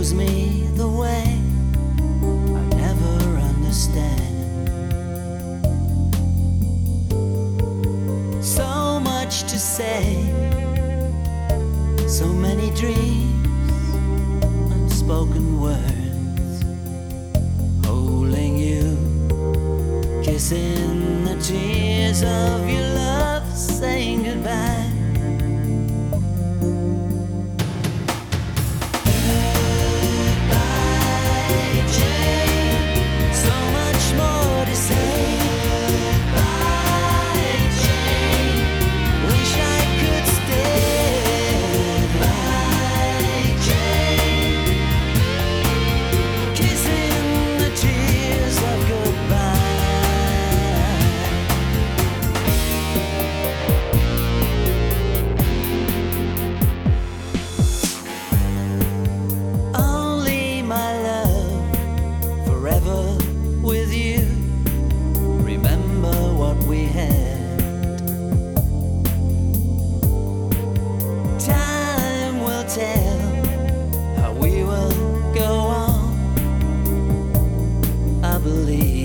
shows me the way I never understand. So much to say, so many dreams, unspoken words, holding you, kissing the tears of your love, saying goodbye. With you, remember what we had. Time will tell how we will go on, I believe.